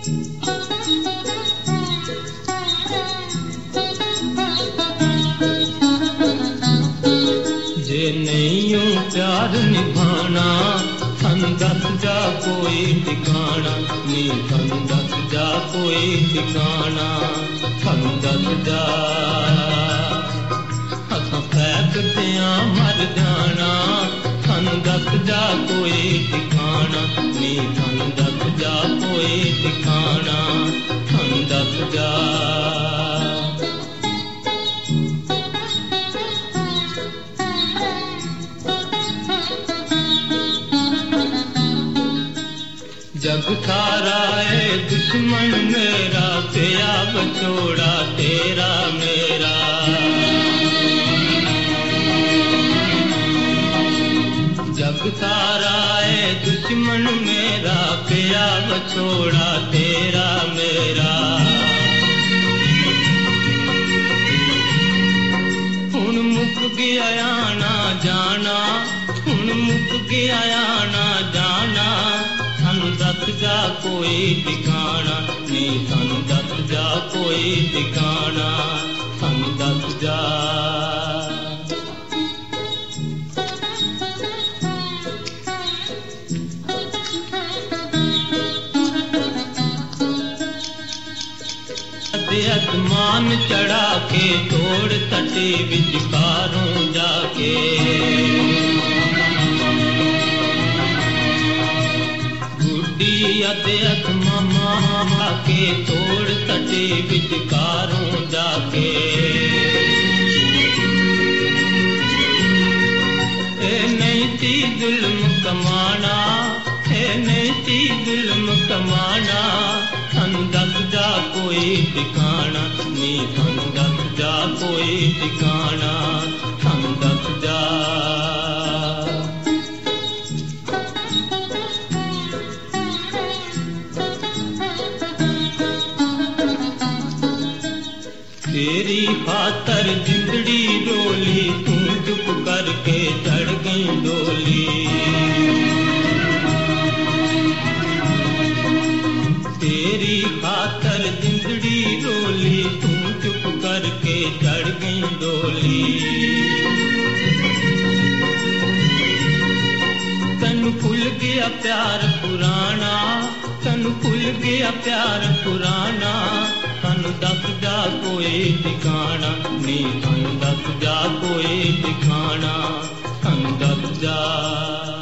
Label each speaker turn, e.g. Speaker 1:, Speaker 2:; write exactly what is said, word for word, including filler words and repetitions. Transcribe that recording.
Speaker 1: जे नहीं प्यार निभाना सन दस जा कोई ठिकाना नी सन दस जा कोई ठिकाना सन दस जा असां फैकदियां मर जाना सन दस जा कोई ठिकाना नी सन दस जा कोई ठिकाना सन दस जा जग सारा है दुश्मन मेरा तेरा बचोड़ा तेरा मेरा जग सारा है दुश्मन मेरा तेरा बचोड़ा तेरा मेरा हुण मुक गया आना जाना हुण मुक गया आना जाना दस जा कोई ठिकाना नी सन दस जा कोई ठिकाना सन दस जा आसमान चढ़ा के तोड़ तटे विचकारों जाके अदयत मामा के तोड़ तटे विचकारों जाके ए नहीं थी जुल्म कमाना ए नहीं थी जुल्म कमाना सन दस जा कोई ठिकाना नी सन दस जा कोई ठिकाना सन दस जा तेरी खातर जिंदड़ी डोली तू चुप करके चढ़ गई डोली तेरी खातर जिंदड़ी डोली तू चुप करके चढ़ गई डोली तन खुल गया प्यार पुराना तन खुल गया प्यार पुराना सन दस जा कोई ठिकाना नी सन दस जा कोई ठिकाना सन दस जा